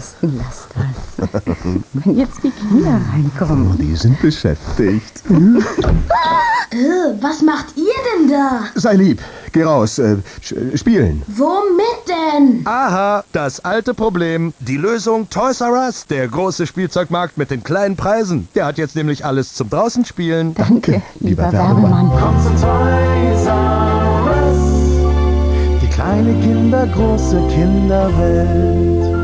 Lass das. Wenn jetzt die Kinder reinkommen. Die sind beschäftigt. Was macht ihr denn da? Sei lieb, geh raus, spielen. Womit denn? Aha, das alte Problem. Die Lösung Toys R Us, der große Spielzeugmarkt mit den kleinen Preisen. Der hat jetzt nämlich alles zum draußen spielen. Danke, lieber Werbemann. Komm zu Toys R Us. Die kleine Kinder, große Kinderwelt.